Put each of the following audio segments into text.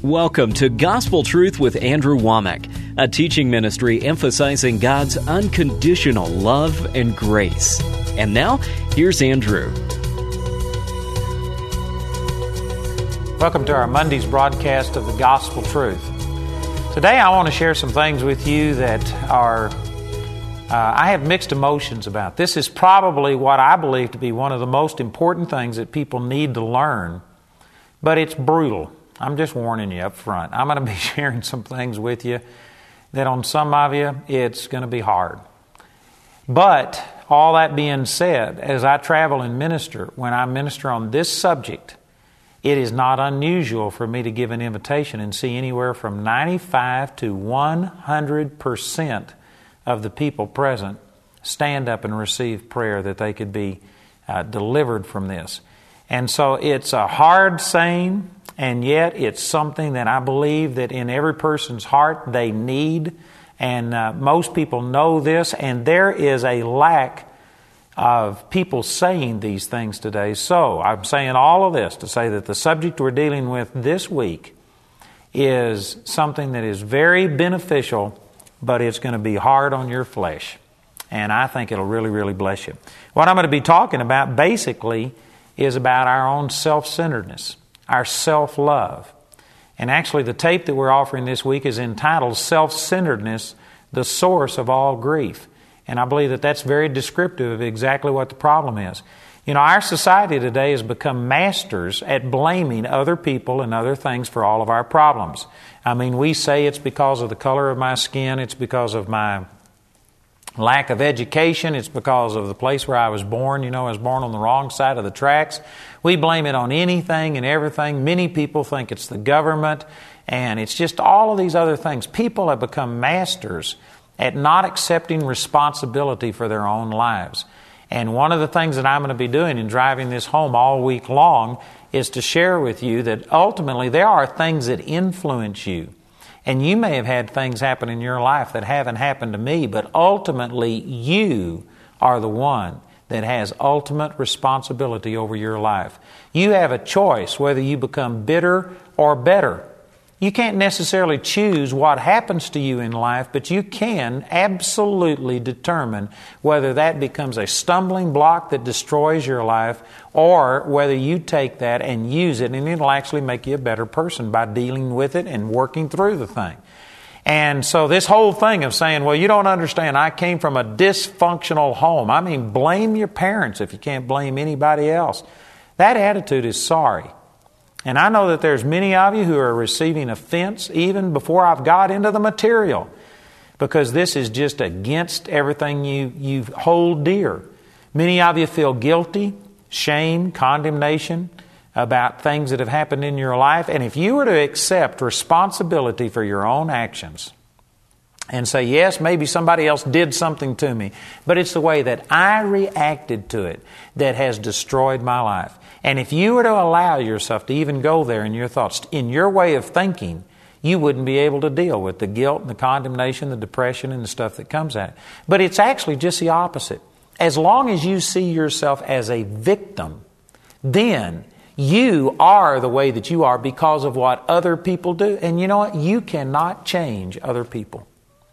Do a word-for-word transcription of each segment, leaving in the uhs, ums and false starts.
Welcome to Gospel Truth with Andrew Wommack, a teaching ministry emphasizing God's unconditional love and grace. And now, here's Andrew. Welcome to our Monday's broadcast of the Gospel Truth. Today I want to share some things with you that are, uh, I have mixed emotions about. This is probably what I believe to be one of the most important things that people need to learn, but it's brutal. I'm just warning you up front. I'm going to be sharing some things with you that on some of you, it's going to be hard. But all that being said, as I travel and minister, when I minister on this subject, it is not unusual for me to give an invitation and see anywhere from ninety-five to one hundred percent of the people present stand up and receive prayer that they could be uh, delivered from this. And so it's a hard saying, and yet it's something that I believe that in every person's heart they need. And uh, most people know this, and there is a lack of people saying these things today. So I'm saying all of this to say that the subject we're dealing with this week is something that is very beneficial, but it's going to be hard on your flesh. And I think it'll really, really bless you. What I'm going to be talking about basically is about our own self-centeredness, our self-love. And actually the tape that we're offering this week is entitled Self-Centeredness, the Source of All Grief. And I believe that that's very descriptive of exactly what the problem is. You know, our society today has become masters at blaming other people and other things for all of our problems. I mean, we say it's because of the color of my skin, it's because of my lack of education, it's because of the place where I was born. You know, I was born on the wrong side of the tracks. We blame it on anything and everything. Many people think it's the government, and it's just all of these other things. People have become masters at not accepting responsibility for their own lives. And one of the things that I'm going to be doing in driving this home all week long is to share with you that ultimately there are things that influence you. And you may have had things happen in your life that haven't happened to me, but ultimately you are the one that has ultimate responsibility over your life. You have a choice whether you become bitter or better. You can't necessarily choose what happens to you in life, but you can absolutely determine whether that becomes a stumbling block that destroys your life or whether you take that and use it, and it'll actually make you a better person by dealing with it and working through the thing. And so this whole thing of saying, well, you don't understand, I came from a dysfunctional home. I mean, blame your parents if you can't blame anybody else. That attitude is sorry. And I know that there's many of you who are receiving offense even before I've got into the material, because this is just against everything you, you hold dear. Many of you feel guilty, shame, condemnation about things that have happened in your life. And if you were to accept responsibility for your own actions and say, yes, maybe somebody else did something to me, but it's the way that I reacted to it that has destroyed my life. And if you were to allow yourself to even go there in your thoughts, in your way of thinking, you wouldn't be able to deal with the guilt and the condemnation, the depression and the stuff that comes at it. But it's actually just the opposite. As long as you see yourself as a victim, then you are the way that you are because of what other people do. And you know what? You cannot change other people.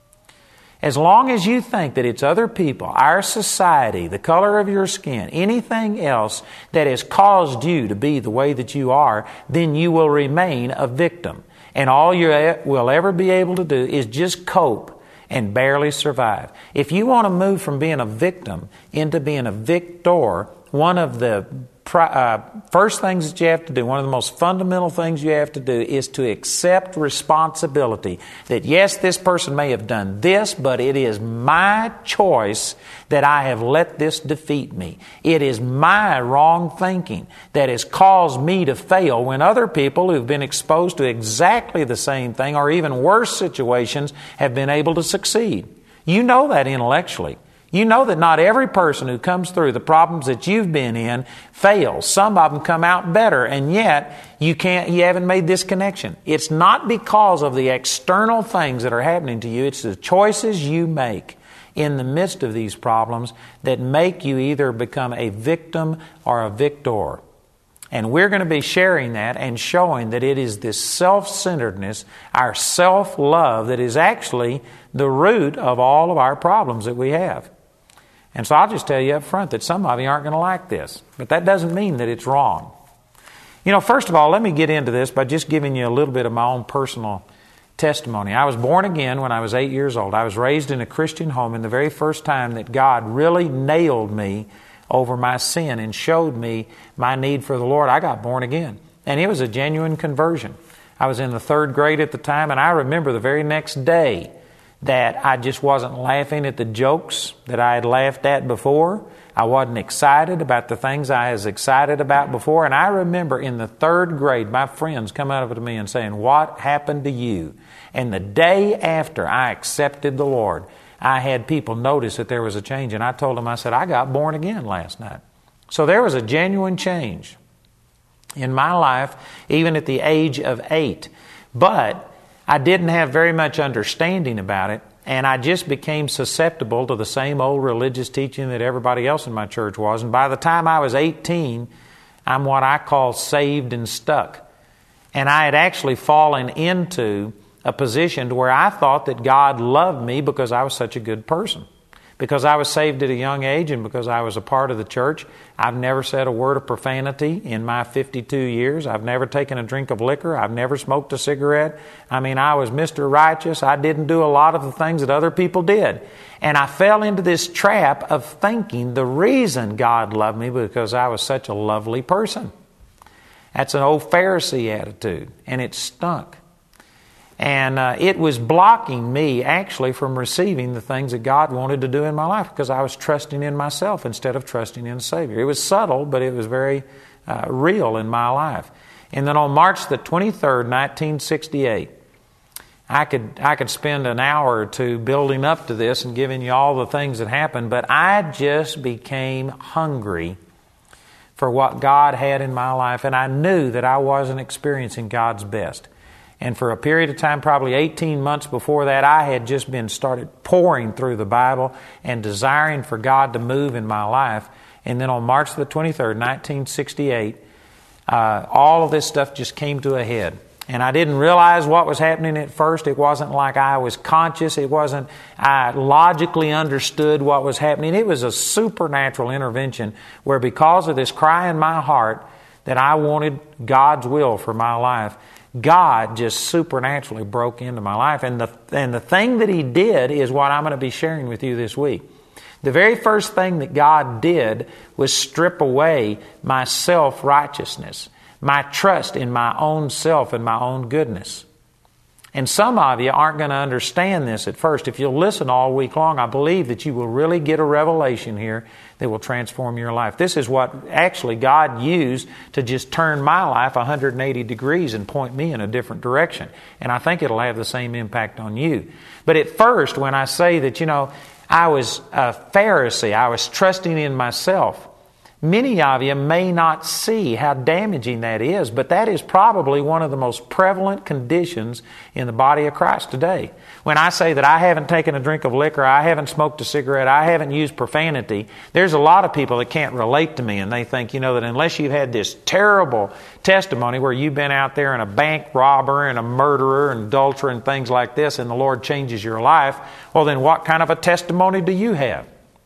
As long as you think that it's other people, our society, the color of your skin, anything else that has caused you to be the way that you are, then you will remain a victim. And all you will ever be able to do is just cope and barely survive. If you want to move from being a victim into being a victor, one of the Uh, first things that you have to do, one of the most fundamental things you have to do is to accept responsibility. That yes, this person may have done this, but it is my choice that I have let this defeat me. It is my wrong thinking that has caused me to fail when other people who've been exposed to exactly the same thing or even worse situations have been able to succeed. You know that intellectually. You know that not every person who comes through the problems that you've been in fails. Some of them come out better, and yet you can't, you haven't made this connection. It's not because of the external things that are happening to you. It's the choices you make in the midst of these problems that make you either become a victim or a victor. And we're going to be sharing that and showing that it is this self-centeredness, our self-love, that is actually the root of all of our problems that we have. And so I'll just tell you up front that some of you aren't going to like this. But that doesn't mean that it's wrong. You know, first of all, let me get into this by just giving you a little bit of my own personal testimony. I was born again when I was eight years old. I was raised in a Christian home, and the very first time that God really nailed me over my sin and showed me my need for the Lord, I got born again. And it was a genuine conversion. I was in the third grade at the time, and I remember the very next day that I just wasn't laughing at the jokes that I had laughed at before. I wasn't excited about the things I was excited about before. And I remember in the third grade, my friends come up to me and saying, "What happened to you?" And the day after I accepted the Lord, I had people notice that there was a change. And I told them, I said, "I got born again last night." So there was a genuine change in my life, even at the age of eight. But I didn't have very much understanding about it, and I just became susceptible to the same old religious teaching that everybody else in my church was. And by the time I was eighteen, I'm what I call saved and stuck. And I had actually fallen into a position to where I thought that God loved me because I was such a good person. Because I was saved at a young age and because I was a part of the church, I've never said a word of profanity in my fifty-two years. I've never taken a drink of liquor. I've never smoked a cigarette. I mean, I was Mister Righteous. I didn't do a lot of the things that other people did. And I fell into this trap of thinking the reason God loved me was because I was such a lovely person. That's an old Pharisee attitude, and it stunk. And uh, it was blocking me actually from receiving the things that God wanted to do in my life because I was trusting in myself instead of trusting in the Savior. It was subtle, but it was very uh, real in my life. And then on March the twenty-third, nineteen sixty-eight, I could I could spend an hour or two building up to this and giving you all the things that happened, but I just became hungry for what God had in my life, and I knew that I wasn't experiencing God's best. And for a period of time, probably eighteen months before that, I had just been started pouring through the Bible and desiring for God to move in my life. And then on March the twenty-third, nineteen sixty-eight, uh, all of this stuff just came to a head. And I didn't realize what was happening at first. It wasn't like I was conscious. It wasn't, I logically understood what was happening. It was a supernatural intervention where because of this cry in my heart that I wanted God's will for my life, God just supernaturally broke into my life. And the, and the thing that He did is what I'm going to be sharing with you this week. The very first thing that God did was strip away my self-righteousness, my trust in my own self and my own goodness. And some of you aren't going to understand this at first. If you'll listen all week long, I believe that you will really get a revelation here that will transform your life. This is what actually God used to just turn my life one hundred eighty degrees and point me in a different direction. And I think it'll have the same impact on you. But at first, when I say that, you know, I was a Pharisee, I was trusting in myself, many of you may not see how damaging that is, but that is probably one of the most prevalent conditions in the body of Christ today. When I say that I haven't taken a drink of liquor, I haven't smoked a cigarette, I haven't used profanity, there's a lot of people that can't relate to me, and they think, you know, that unless you've had this terrible testimony where you've been out there and a bank robber and a murderer and adulterer and things like this, and the Lord changes your life, well then what kind of a testimony do you have?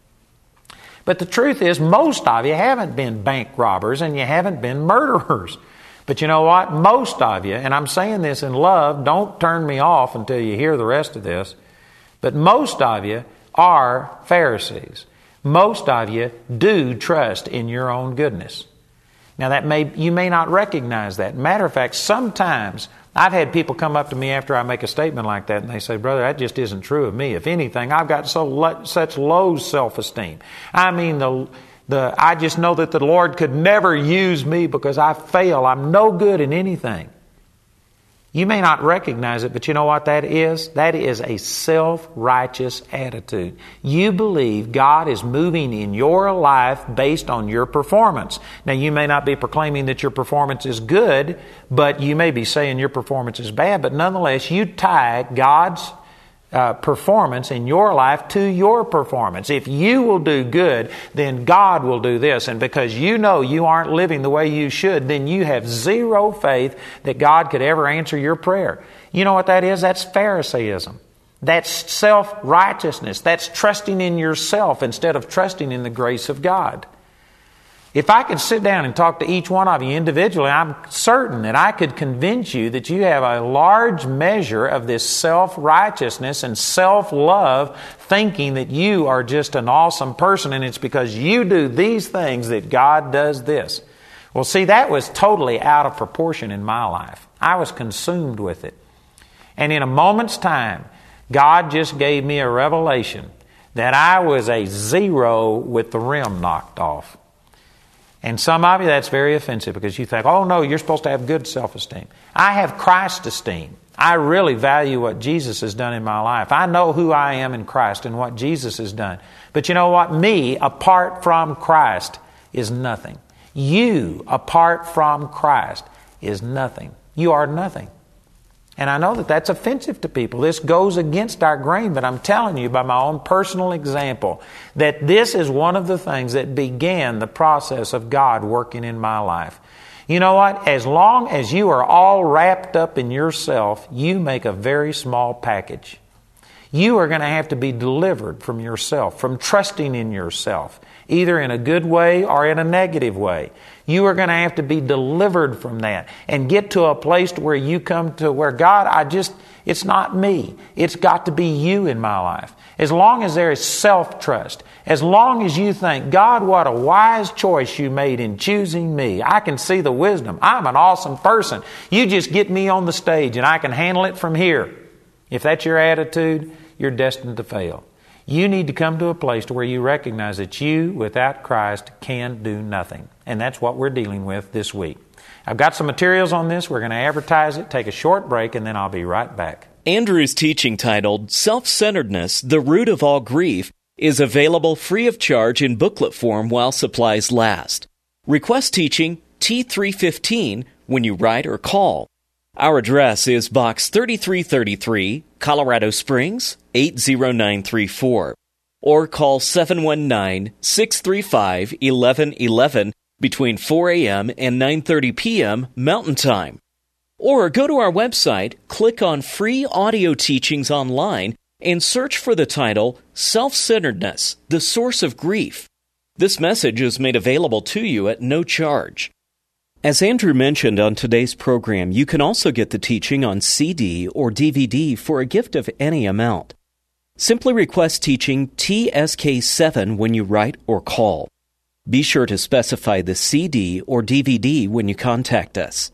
But the truth is, most of you haven't been bank robbers and you haven't been murderers. But you know what? Most of you, and I'm saying this in love, don't turn me off until you hear the rest of this, but most of you are Pharisees. Most of you do trust in your own goodness. Now that may you may not recognize that. Matter of fact, sometimes I've had people come up to me after I make a statement like that and they say, "Brother, that just isn't true of me. If anything, I've got so lo- such low self-esteem. I mean, the the I just know that the Lord could never use me because I fail. I'm no good in anything." You may not recognize it, but you know what that is? That is a self-righteous attitude. You believe God is moving in your life based on your performance. Now, you may not be proclaiming that your performance is good, but you may be saying your performance is bad, but nonetheless, you tie God's uh, performance in your life to your performance. If you will do good, then God will do this. And because you know you aren't living the way you should, then you have zero faith that God could ever answer your prayer. You know what that is? That's Pharisaism. That's self-righteousness. That's trusting in yourself instead of trusting in the grace of God. If I could sit down and talk to each one of you individually, I'm certain that I could convince you that you have a large measure of this self-righteousness and self-love, thinking that you are just an awesome person and it's because you do these things that God does this. Well, see, that was totally out of proportion in my life. I was consumed with it. And in a moment's time, God just gave me a revelation that I was a zero with the rim knocked off. And some of you, that's very offensive because you think, oh no, you're supposed to have good self-esteem. I have Christ esteem. I really value what Jesus has done in my life. I know who I am in Christ and what Jesus has done. But you know what? Me, apart from Christ, is nothing. You, apart from Christ, is nothing. You are nothing. And I know that that's offensive to people. This goes against our grain, but I'm telling you by my own personal example that this is one of the things that began the process of God working in my life. You know what? As long as you are all wrapped up in yourself, you make a very small package. You are going to have to be delivered from yourself, from trusting in yourself, either in a good way or in a negative way. You are going to have to be delivered from that and get to a place where you come to where, God, I just, it's not me. It's got to be you in my life. As long as there is self-trust, as long as you think, God, what a wise choice you made in choosing me. I can see the wisdom. I'm an awesome person. You just get me on the stage and I can handle it from here. If that's your attitude, you're destined to fail. You need to come to a place to where you recognize that you, without Christ, can do nothing. And that's what we're dealing with this week. I've got some materials on this. We're going to advertise it, take a short break, and then I'll be right back. Andrew's teaching titled Self-Centeredness, the Root of All Grief, is available free of charge in booklet form while supplies last. Request teaching T three fifteen when you write or call. Our address is Box thirty-three thirty-three, Colorado Springs, eight zero nine three four. Or call seven one nine, six three five, one one one one between four a.m. and nine thirty p.m. Mountain Time. Or go to our website, click on Free Audio Teachings online, and search for the title, Self-Centeredness, the Source of Grief. This message is made available to you at no charge. As Andrew mentioned on today's program, you can also get the teaching on C D or D V D for a gift of any amount. Simply request teaching T S K seven when you write or call. Be sure to specify the C D or D V D when you contact us.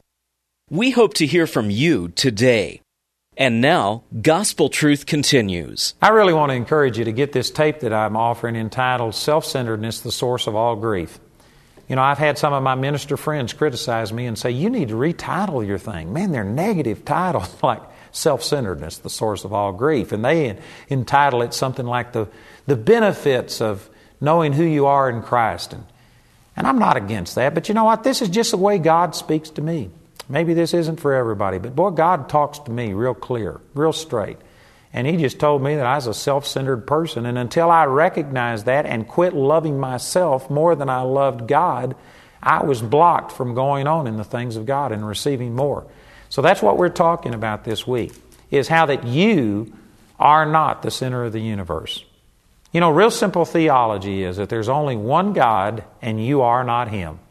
We hope to hear from you today. And now, Gospel Truth continues. I really want to encourage you to get this tape that I'm offering entitled Self-Centeredness, the Source of All Grief. You know, I've had some of my minister friends criticize me and say, you need to retitle your thing. Man, they're negative titles like Self-Centeredness, the Source of All Grief. And they entitle it something like the, the benefits of knowing who you are in Christ. And, and I'm not against that, but you know what? This is just the way God speaks to me. Maybe this isn't for everybody, but boy, God talks to me real clear, real straight. And He just told me that I was a self-centered person. And until I recognized that and quit loving myself more than I loved God, I was blocked from going on in the things of God and receiving more. So that's what we're talking about this week, is how that you are not the center of the universe. You know, real simple theology is that there's only one God and you are not Him.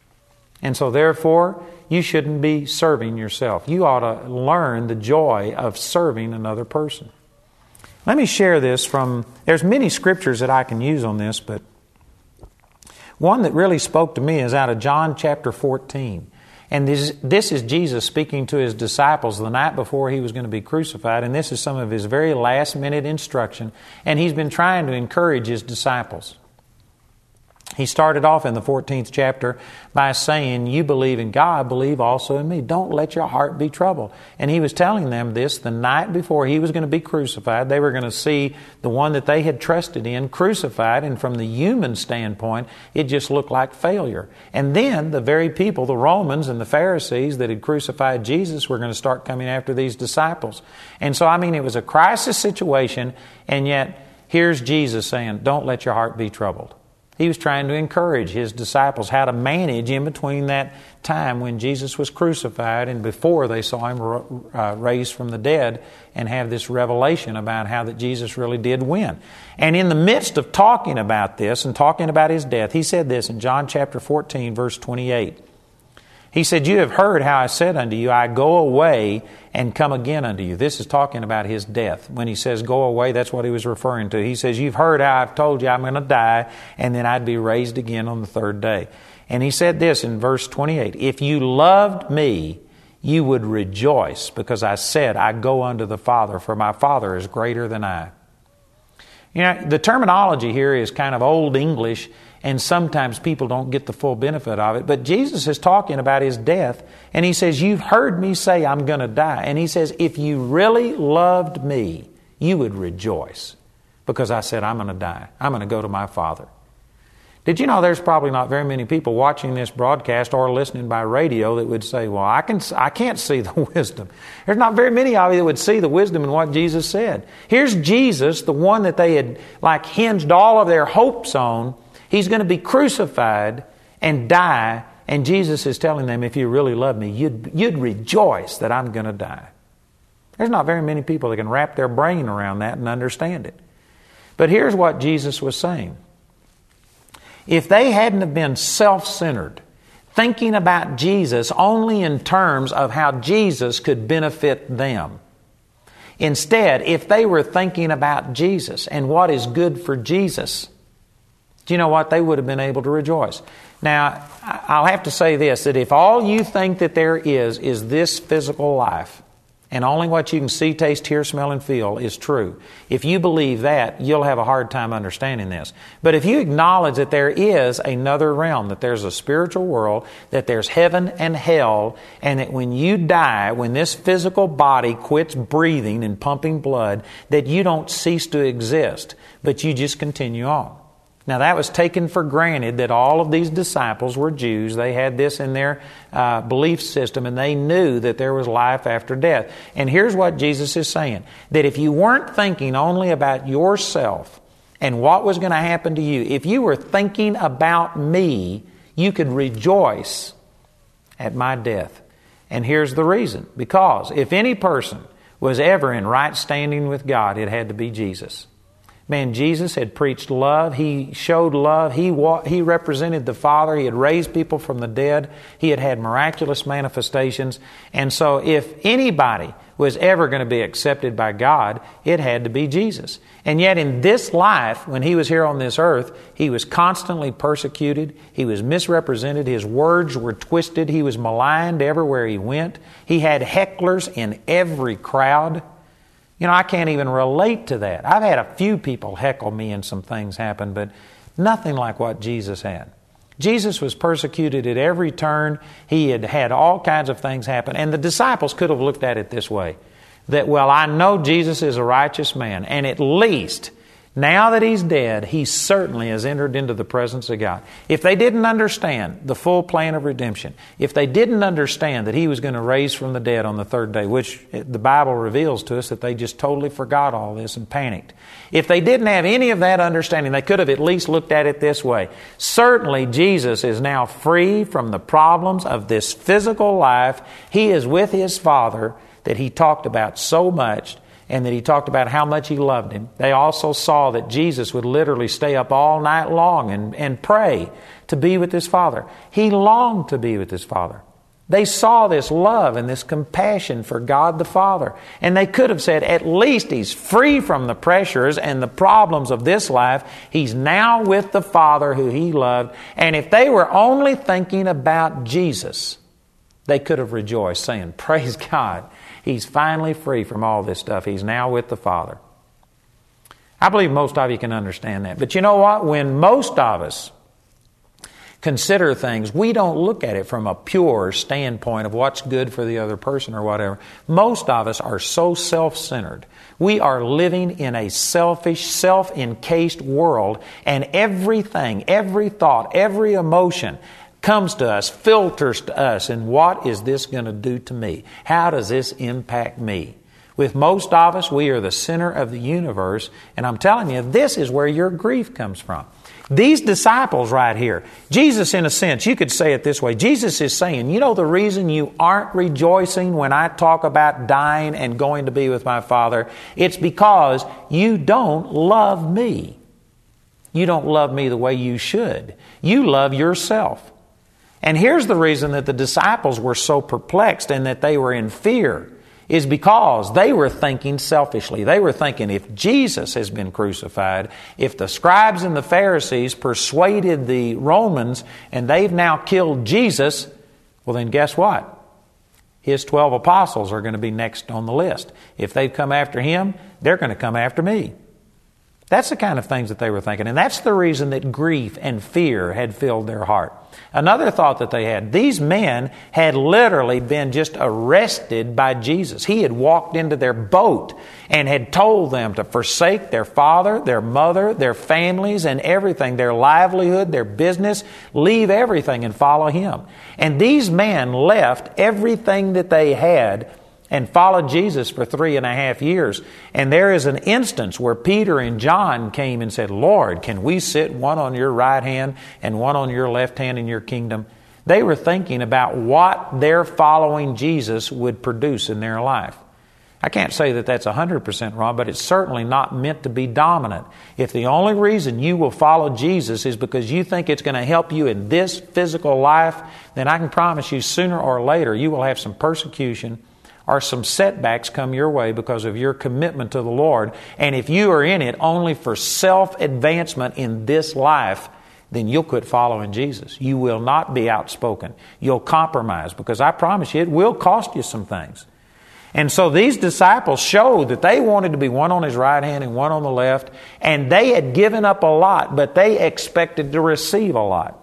And so therefore, you shouldn't be serving yourself. You ought to learn the joy of serving another person. Let me share this from, there's many scriptures that I can use on this, but one that really spoke to me is out of John chapter fourteen. And this, this is Jesus speaking to His disciples the night before He was going to be crucified. And this is some of His very last minute instruction. And He's been trying to encourage His disciples. He started off in the fourteenth chapter by saying, you believe in God, believe also in me. Don't let your heart be troubled. And he was telling them this the night before he was going to be crucified. They were going to see the one that they had trusted in crucified, and from the human standpoint, it just looked like failure. And then the very people, the Romans and the Pharisees that had crucified Jesus, were going to start coming after these disciples. And so, I mean, it was a crisis situation, and yet here's Jesus saying, don't let your heart be troubled. He was trying to encourage his disciples how to manage in between that time when Jesus was crucified and before they saw him uh, raised from the dead, and have this revelation about how that Jesus really did win. And in the midst of talking about this and talking about his death, he said this in John chapter fourteen, verse twenty-eight. He said, you have heard how I said unto you, I go away and come again unto you. This is talking about his death. When he says go away, that's what he was referring to. He says, you've heard how I've told you I'm going to die, and then I'd be raised again on the third day. And he said this in verse twenty-eight, if you loved me, you would rejoice, because I said, I go unto the Father, for my Father is greater than I. You know, the terminology here is kind of old English, and sometimes people don't get the full benefit of it. But Jesus is talking about his death, and he says, you've heard me say I'm going to die. And he says, if you really loved me, you would rejoice, because I said I'm going to die. I'm going to go to my Father. Did you know there's probably not very many people watching this broadcast or listening by radio that would say, well, I, can, I can't see the wisdom. There's not very many of you that would see the wisdom in what Jesus said. Here's Jesus, the one that they had like hinged all of their hopes on. He's going to be crucified and die, and Jesus is telling them, if you really love me, you'd, you'd rejoice that I'm going to die. There's not very many people that can wrap their brain around that and understand it. But here's what Jesus was saying. If they hadn't have been self-centered, thinking about Jesus only in terms of how Jesus could benefit them, instead, if they were thinking about Jesus and what is good for Jesus, do you know what? They would have been able to rejoice. Now, I'll have to say this, that if all you think that there is, is this physical life, and only what you can see, taste, hear, smell, and feel is true, if you believe that, you'll have a hard time understanding this. But if you acknowledge that there is another realm, that there's a spiritual world, that there's heaven and hell, and that when you die, when this physical body quits breathing and pumping blood, that you don't cease to exist, but you just continue on. Now, that was taken for granted that all of these disciples were Jews. They had this in their uh, belief system, and they knew that there was life after death. And here's what Jesus is saying, that if you weren't thinking only about yourself and what was going to happen to you, if you were thinking about me, you could rejoice at my death. And here's the reason. Because if any person was ever in right standing with God, it had to be Jesus. Man, Jesus had preached love. He showed love. He wa- he represented the Father. He had raised people from the dead. He had had miraculous manifestations. And so if anybody was ever going to be accepted by God, it had to be Jesus. And yet in this life, when He was here on this earth, He was constantly persecuted. He was misrepresented. His words were twisted. He was maligned everywhere He went. He had hecklers in every crowd. You know, I can't even relate to that. I've had a few people heckle me and some things happen, but nothing like what Jesus had. Jesus was persecuted at every turn. He had had all kinds of things happen. And the disciples could have looked at it this way, that, well, I know Jesus is a righteous man, and at least now that He's dead, He certainly has entered into the presence of God. If they didn't understand the full plan of redemption, if they didn't understand that He was going to raise from the dead on the third day, which the Bible reveals to us that they just totally forgot all this and panicked. If they didn't have any of that understanding, they could have at least looked at it this way. Certainly Jesus is now free from the problems of this physical life. He is with His Father that He talked about so much, and that He talked about how much He loved Him. They also saw that Jesus would literally stay up all night long and, and pray to be with His Father. He longed to be with His Father. They saw this love and this compassion for God the Father. And they could have said, at least He's free from the pressures and the problems of this life. He's now with the Father who He loved. And if they were only thinking about Jesus, they could have rejoiced, saying, praise God. He's finally free from all this stuff. He's now with the Father. I believe most of you can understand that. But you know what? When most of us consider things, we don't look at it from a pure standpoint of what's good for the other person or whatever. Most of us are so self-centered. We are living in a selfish, self-encased world, and everything, every thought, every emotion comes to us, filters to us, and what is this going to do to me? How does this impact me? With most of us, we are the center of the universe, and I'm telling you, this is where your grief comes from. These disciples right here, Jesus, in a sense, you could say it this way. Jesus is saying, you know the reason you aren't rejoicing when I talk about dying and going to be with my Father? It's because you don't love me. You don't love me the way you should. You love yourself. And here's the reason that the disciples were so perplexed and that they were in fear, is because they were thinking selfishly. They were thinking, if Jesus has been crucified, if the scribes and the Pharisees persuaded the Romans and they've now killed Jesus, well then guess what? His twelve apostles are going to be next on the list. If they've come after him, they're going to come after me. That's the kind of things that they were thinking. And that's the reason that grief and fear had filled their heart. Another thought that they had, these men had literally been just arrested by Jesus. He had walked into their boat and had told them to forsake their father, their mother, their families and everything, their livelihood, their business, leave everything and follow him. And these men left everything that they had and followed Jesus for three and a half years. And there is an instance where Peter and John came and said, Lord, can we sit one on your right hand and one on your left hand in your kingdom? They were thinking about what their following Jesus would produce in their life. I can't say that that's one hundred percent wrong, but it's certainly not meant to be dominant. If the only reason you will follow Jesus is because you think it's going to help you in this physical life, then I can promise you sooner or later you will have some persecution or some setbacks come your way because of your commitment to the Lord. And if you are in it only for self-advancement in this life, then you'll quit following Jesus. You will not be outspoken. You'll compromise, because I promise you it will cost you some things. And so these disciples showed that they wanted to be one on his right hand and one on the left, and they had given up a lot, but they expected to receive a lot.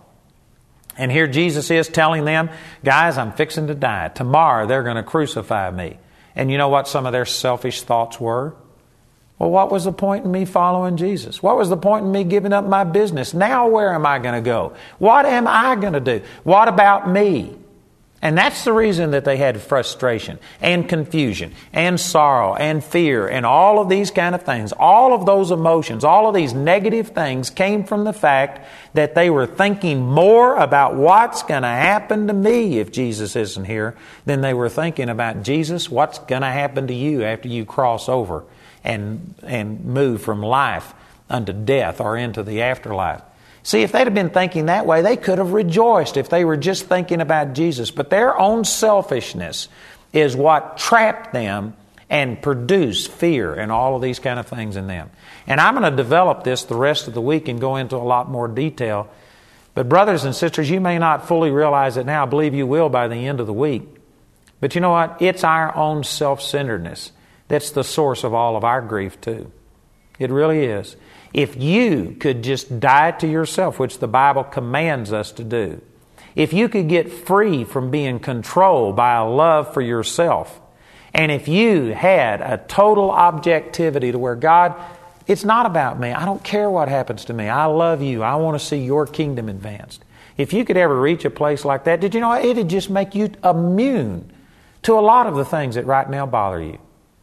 And here Jesus is telling them, guys, I'm fixing to die. Tomorrow they're going to crucify me. And you know what some of their selfish thoughts were? Well, what was the point in me following Jesus? What was the point in me giving up my business? Now where am I going to go? What am I going to do? What about me? And that's the reason that they had frustration and confusion and sorrow and fear and all of these kind of things. All of those emotions, all of these negative things came from the fact that they were thinking more about what's going to happen to me if Jesus isn't here than they were thinking about, Jesus, what's going to happen to you after you cross over and, and move from life unto death or into the afterlife. See, if they'd have been thinking that way, they could have rejoiced if they were just thinking about Jesus. But their own selfishness is what trapped them and produced fear and all of these kind of things in them. And I'm going to develop this the rest of the week and go into a lot more detail. But brothers and sisters, you may not fully realize it now. I believe you will by the end of the week. But you know what? It's our own self-centeredness that's the source of all of our grief too. It really is. If you could just die to yourself, which the Bible commands us to do, if you could get free from being controlled by a love for yourself, and if you had a total objectivity to where, God, it's not about me. I don't care what happens to me. I love you. I want to see your kingdom advanced. If you could ever reach a place like that, did you know it would just make you immune to a lot of the things that right now bother you.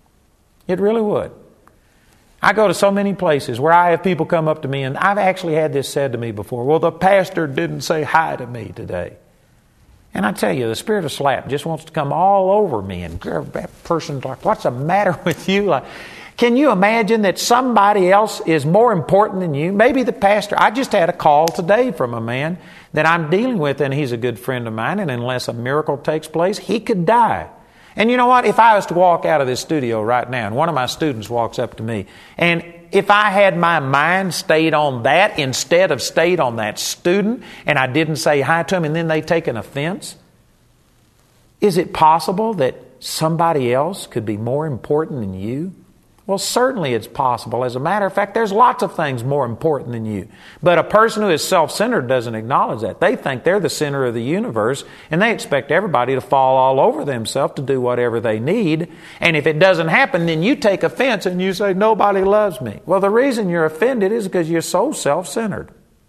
It really would. I go to so many places where I have people come up to me, and I've actually had this said to me before. Well, the pastor didn't say hi to me today. And I tell you, the spirit of slap just wants to come all over me. And that person's like, what's the matter with you? Like, can you imagine that somebody else is more important than you? Maybe the pastor. I just had a call today from a man that I'm dealing with, and he's a good friend of mine, and unless a miracle takes place, he could die. And you know what? If I was to walk out of this studio right now and one of my students walks up to me, and if I had my mind stayed on that instead of stayed on that student, and I didn't say hi to him, and then they take an offense, is it possible that somebody else could be more important than you? Well, certainly it's possible. As a matter of fact, there's lots of things more important than you. But a person who is self-centered doesn't acknowledge that. They think they're the center of the universe, and they expect everybody to fall all over themselves to do whatever they need. And if it doesn't happen, then you take offense and you say, nobody loves me. Well, the reason you're offended is because you're so self-centered.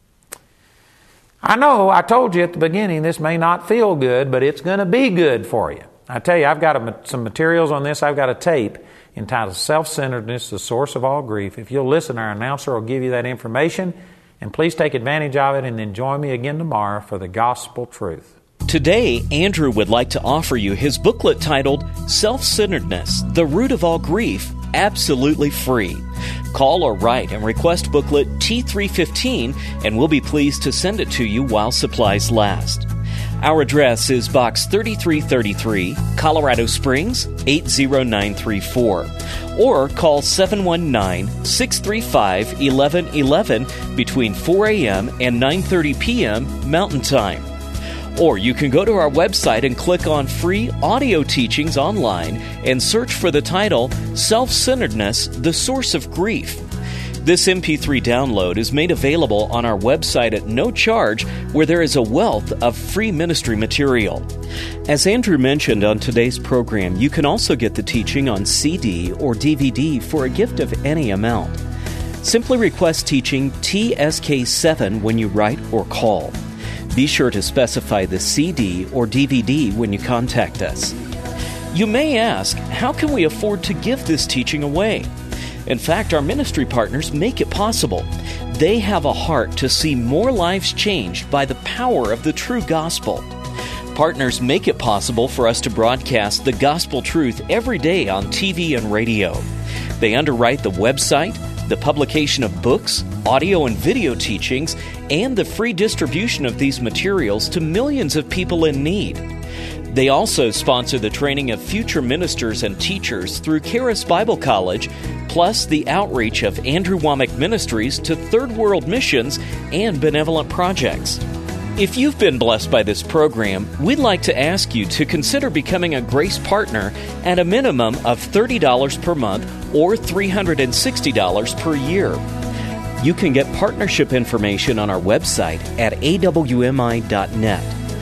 I know, I told you at the beginning, this may not feel good, but it's going to be good for you. I tell you, I've got a, some materials on this. I've got a tape entitled Self-Centeredness, the Source of All Grief. If you'll listen, our announcer will give you that information. And please take advantage of it and then join me again tomorrow for the Gospel Truth. Today, Andrew would like to offer you his booklet titled Self-Centeredness, the Root of All Grief, absolutely free. Call or write and request booklet T three fifteen, and we'll be pleased to send it to you while supplies last. Our address is Box thirty-three thirty-three, Colorado Springs, eight zero nine three four. Or call seven one nine, six three five, one one one one between four a.m. and nine thirty p.m. Mountain Time. Or you can go to our website and click on free audio teachings online and search for the title, Self-Centeredness, the Source of Grief. This M P three download is made available on our website at no charge, where there is a wealth of free ministry material. As Andrew mentioned on today's program, you can also get the teaching on C D or D V D for a gift of any amount. Simply request teaching T S K seven when you write or call. Be sure to specify the C D or D V D when you contact us. You may ask, how can we afford to give this teaching away? In fact, our ministry partners make it possible. They have a heart to see more lives changed by the power of the true gospel. Partners make it possible for us to broadcast the gospel truth every day on T V and radio. They underwrite the website, the publication of books, audio and video teachings, and the free distribution of these materials to millions of people in need. They also sponsor the training of future ministers and teachers through Charis Bible College, plus the outreach of Andrew Wommack Ministries to third world missions and benevolent projects. If you've been blessed by this program, we'd like to ask you to consider becoming a Grace Partner at a minimum of thirty dollars per month or three hundred sixty dollars per year. You can get partnership information on our website at A W M I dot net.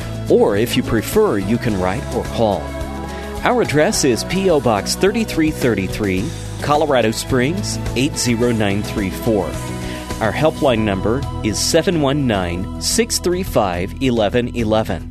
Or if you prefer, you can write or call. Our address is P O. Box thirty-three thirty-three, Colorado Springs, eight zero nine three four. Our helpline number is seven one nine, six three five, one one one one.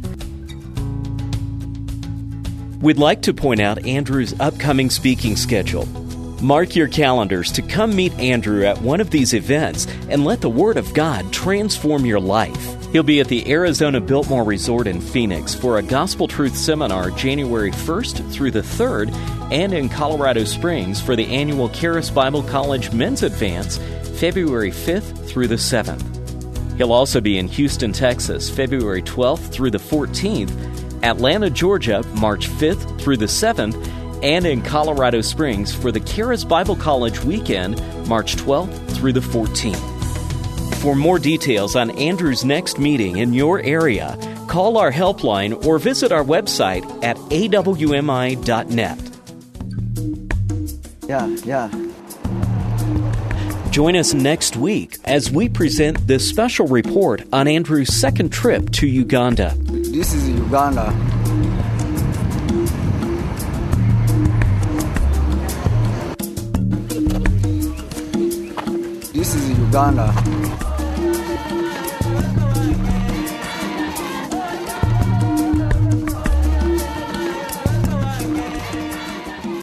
We'd like to point out Andrew's upcoming speaking schedule. Mark your calendars to come meet Andrew at one of these events and let the Word of God transform your life. He'll be at the Arizona Biltmore Resort in Phoenix for a Gospel Truth Seminar January first through the third, and in Colorado Springs for the annual Charis Bible College Men's Advance February fifth through the seventh. He'll also be in Houston, Texas, February twelfth through the fourteenth, Atlanta, Georgia, March fifth through the seventh, and in Colorado Springs for the Charis Bible College Weekend, March twelfth through the fourteenth. For more details on Andrew's next meeting in your area, call our helpline or visit our website at A W M I dot net. Yeah, yeah. Join us next week as we present this special report on Andrew's second trip to Uganda. This is Uganda. This is Uganda.